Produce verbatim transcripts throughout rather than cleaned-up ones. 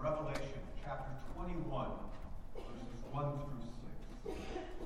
Revelation chapter twenty-one, verses one through six.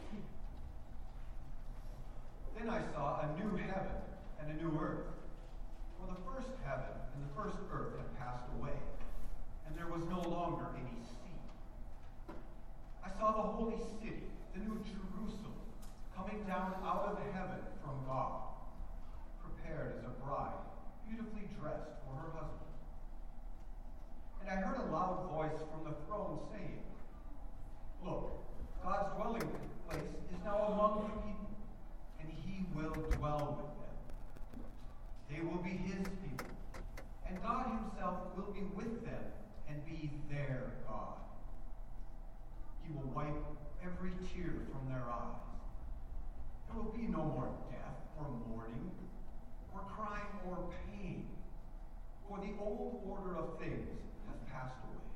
Then I saw a new heaven and a new earth. For the first heaven and the first earth had passed away, and there was no longer any sea. I saw the holy city, the new Jerusalem, coming down out of heaven from God, prepared as a bride, beautifully dressed for her husband. And I heard a loud voice from the throne saying, "Look, God's dwelling place is now among the people, and he will dwell with them. They will be his people, and God himself will be with them and be their God. He will wipe every tear from their eyes. There will be no more death or mourning or crying or pain, for the old order of things has passed away."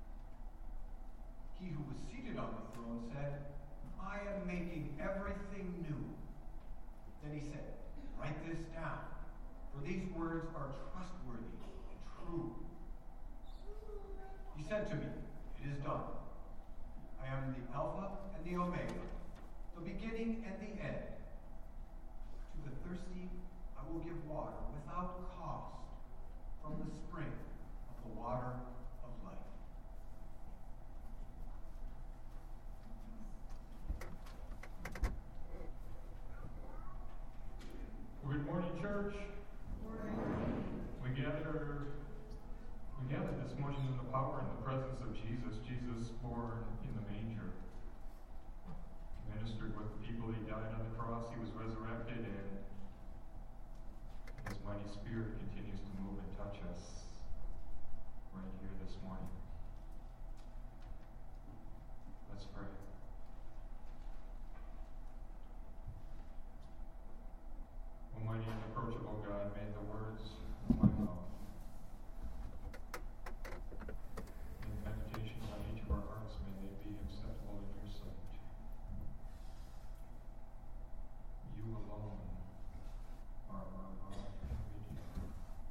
He who was seated on the throne said, "I am making everything new." Then he said, "Write this down, for these words are trustworthy and true." He said to me, "It is done. I am the Alpha and the Omega, the beginning and the end. To the thirsty I will give water without cost from the spring of the water of life." Good morning, church. Good morning. We gather, we gather this morning in the power and the presence of Jesus. Jesus born in the manger. He ministered with the people. He died on the cross. He was resurrected, and his mighty spirit continues to move and touch us right here this morning. Let's pray. Almighty and approachable God, may the words of my mouth and the meditations on each of our hearts, may they be acceptable in your sight. You alone are our God and Redeemer.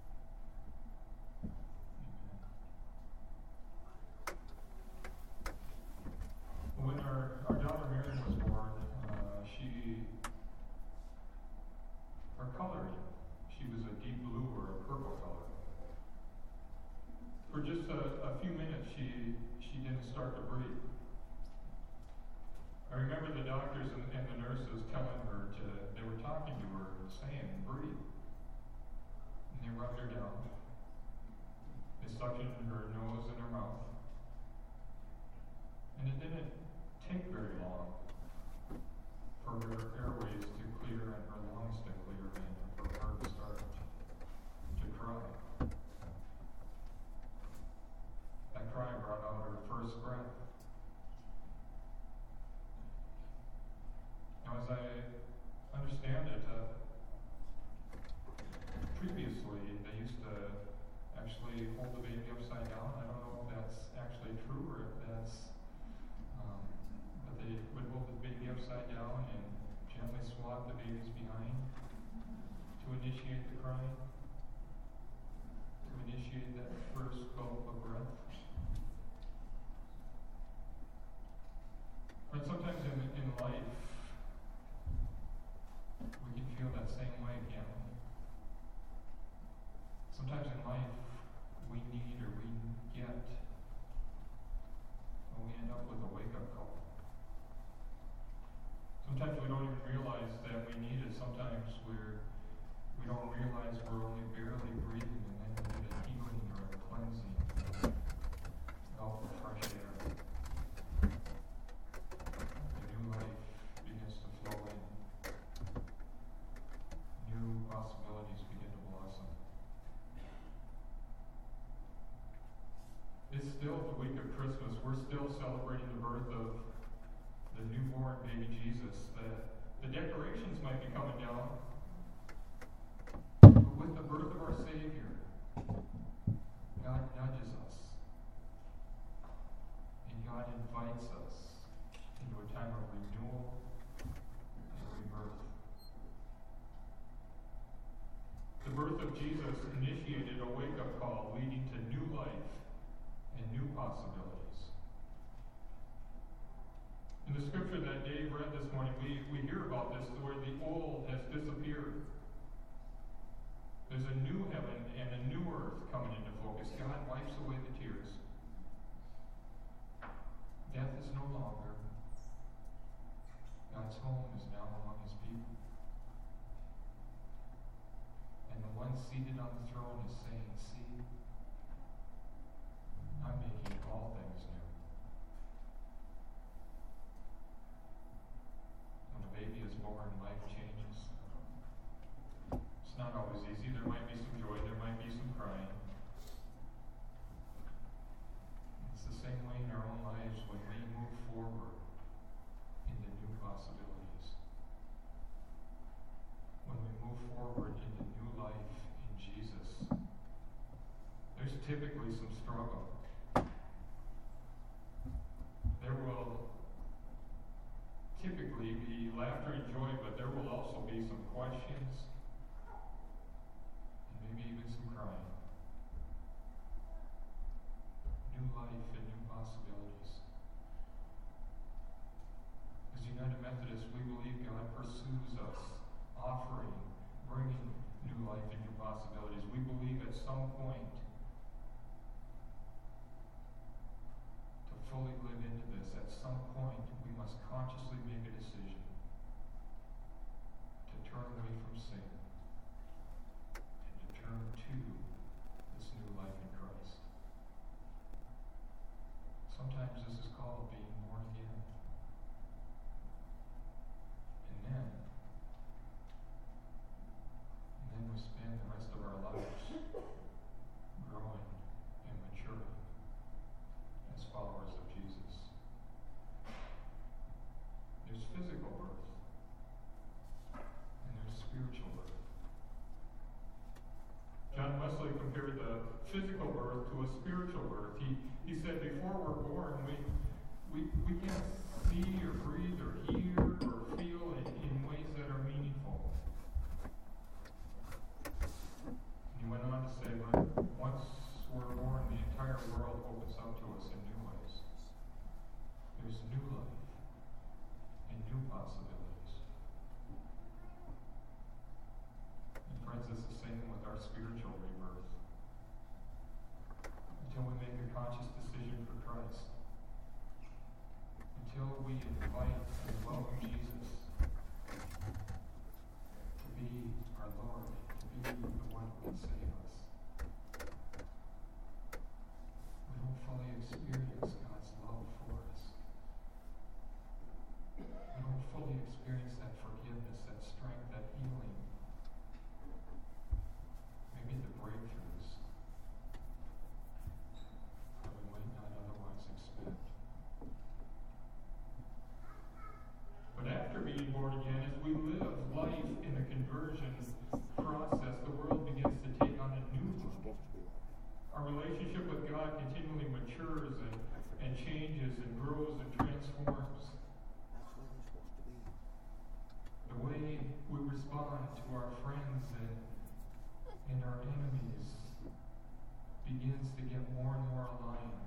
Amen. When our, our daughter Miriam was born, uh, she her coloring, she was a deep blue or a purple color. For just a, a few minutes, she she didn't start to breathe. I remember the doctors and, and the nurses telling her to, they were talking to her and saying, "Breathe." And they rubbed her down. They suctioned her nose and her mouth. And it didn't take very long for her airways to clear and her lungs to clear and for her to start to cry. That cry brought out her first breath. Now, as I understand it, uh, previously they used to actually hold the baby upside down. I don't know if that's actually true or if that's um, but they would hold the baby upside down and gently swab the babies behind to initiate the crying, to initiate that first gulp of breath. But sometimes in, in life, we can feel that same way, can't we? Sometimes in life, we need or we get, and we end up with a wake-up call. Sometimes we don't even realize that we need it. Sometimes we're, we don't realize we're only barely breathing, and then we need a healing or a cleansing, help with fresh air. The new life begins to flow in. New possibilities begin to blossom. It's still the week of Christmas. We're still celebrating the birth of the newborn baby Jesus. The, the decorations might be coming down, but with the birth of our Savior, God nudges us, and God invites us into a time of renewal and rebirth. The birth of Jesus initiated a wake-up call leading to new life and new possibilities. the scripture that Dave read this morning, we, we hear about this where the old has disappeared. There's a new heaven and a new earth coming into focus. God wipes away the tears. Death is no longer. God's home is now among his people. And the one seated on the throne is saying, see, I'm making all things new. When a baby is born, life changes. It's not always easy. There might be some joy, there might be some crying. It's the same way in our own lives when we move forward into new possibilities. When we move forward into new life in Jesus, there's typically some struggle. There will typically be laughter and joy, but there will also be some questions and maybe even some crying. New life and new possibilities. As United Methodists, we believe God pursues us, offering, bringing new life and new possibilities. We believe at some point to fully live into this, at some point we must consciously make a decision to turn away from sin and to turn to this new life in Christ. Sometimes this is called being born again. And then, and then we spend the rest of our lives growing and maturing as followers of Jesus. There's physical birth, and there's spiritual birth. John Wesley compared the physical birth to a spiritual birth. He he said before we're born, we we we can't see or breathe or hear or feel in, in ways that are meaningful. And he went on to say, but once we're born, the entire world opens up to us in new ways. There's new life and new possibilities. And friends, it's the same with our spiritual rebirth. Until we make a conscious decision for Christ, until we invite and welcome Jesus to be our Lord, to be the one who can save us, we don't fully experience God's love for us. We don't fully experience that forgiveness, that strength, that healing, maybe the breakthroughs that we might not otherwise expect. But after being born again, as we live life in the conversion process, the world begins to take on a new look. Our relationship with God continually matures and, and changes and grows and transforms. The way we respond to our friends and, and our enemies begins to get more and more aligned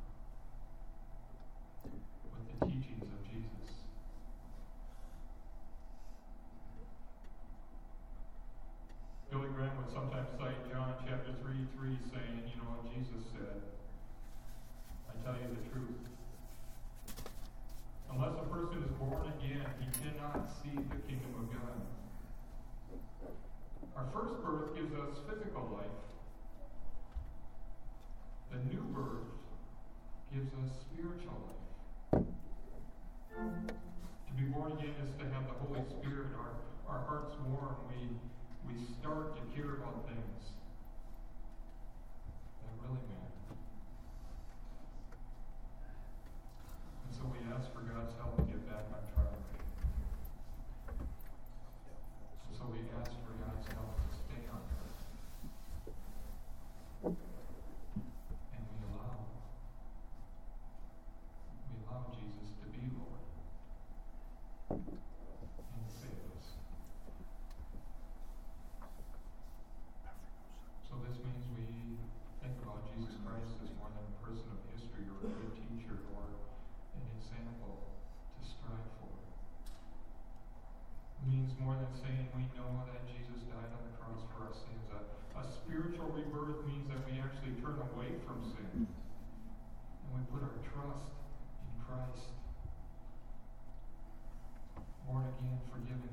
with the teachings of Jesus. Billy Graham would sometimes cite John chapter three, three, saying, you know what Jesus said, I tell you the truth. Unless a person is born again, he cannot see the kingdom of God. Our first birth gives us physical life. The new birth gives us spiritual life. To be born again is to have the Holy Spirit, our, our hearts warm. We, we start to care about things that really matter. And so we ask for God's help to get back on track. And so we ask for God's help to stay on track. And we allow, we allow Jesus to be Lord and save us.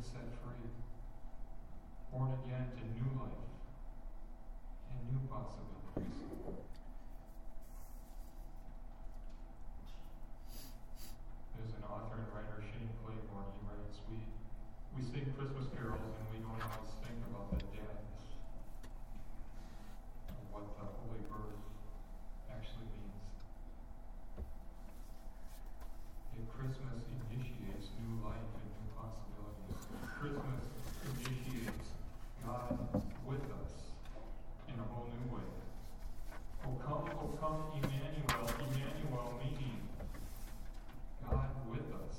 been set free, born again to new life and new possibilities. There's an author and writer, Shane Claiborne. He writes, we, we sing Christmas carols and we don't always think about the depth of what the holy birth actually means. If Christmas initiates new life and new possibilities, Christmas initiates God with us in a whole new way. O come, O come, Emmanuel, Emmanuel meaning God with us.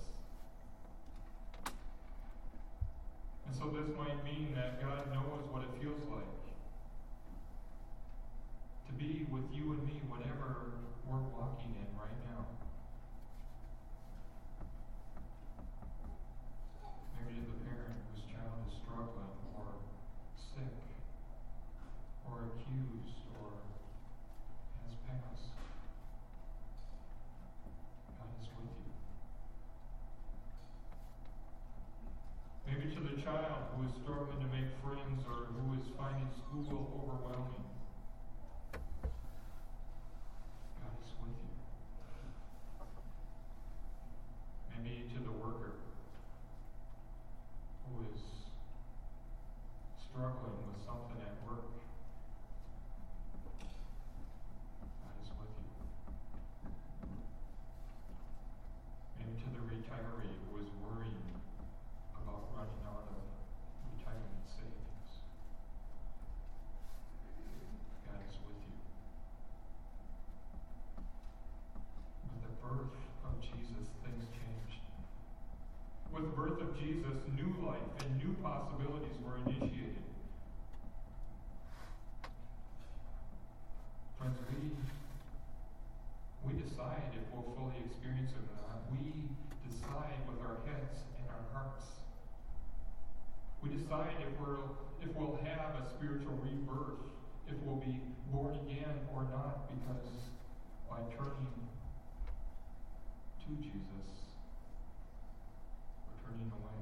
And so this might mean that God knows what it feels like to be with you and me, whatever we're walking in right now. Maybe to the parent whose child is struggling or sick or accused or has passed. God is with you. Maybe to the child who is struggling to make friends or who is finding school overwhelming. God is with you. Maybe to the worker who is struggling with something at work. God is with you. Maybe to the retiree who is worrying about running out of retirement savings. God is with you. With the birth of Jesus, things changed. With the birth of Jesus, new life and new possibilities were initiated. Friends, we, we decide if we'll fully experience it or not. We decide with our heads and our hearts. We decide if we'll, if we'll have a spiritual rebirth, if we'll be born again or not, because by turning to Jesus, we're turning away.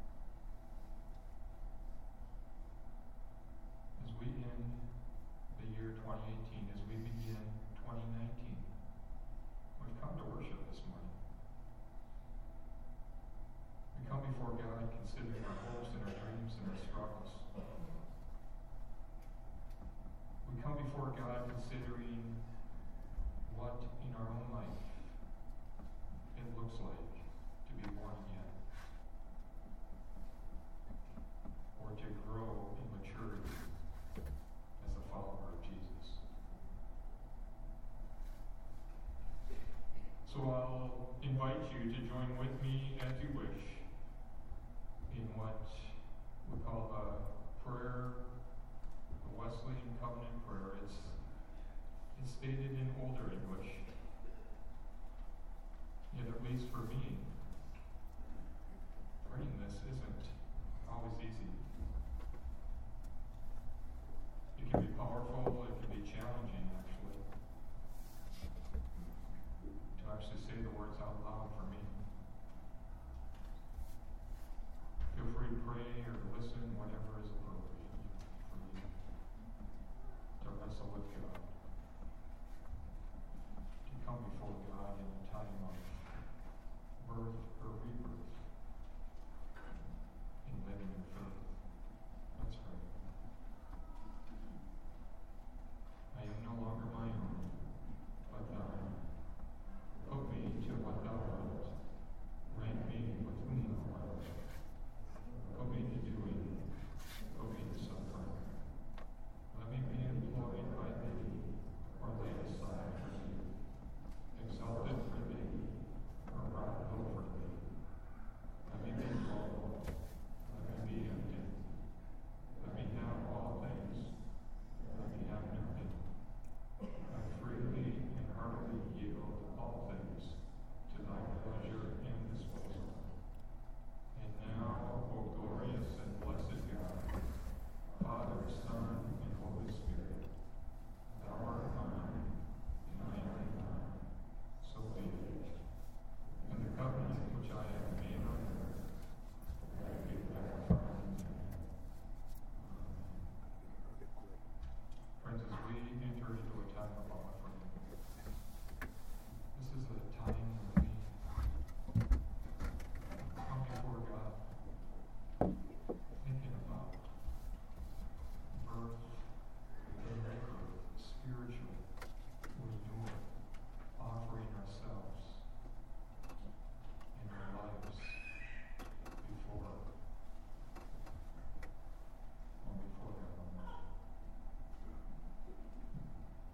As we end the year twenty eighteen, as we begin twenty nineteen, we've come to worship this morning. We come before God considering our hopes and our dreams and our struggles. We come before God considering what in our own life it looks like to be born again, or to grow in maturity as a follower of Jesus. So I'll invite you to join with me as you wish in what we call the prayer, the Wesleyan Covenant Prayer. It's, it's stated in Older English.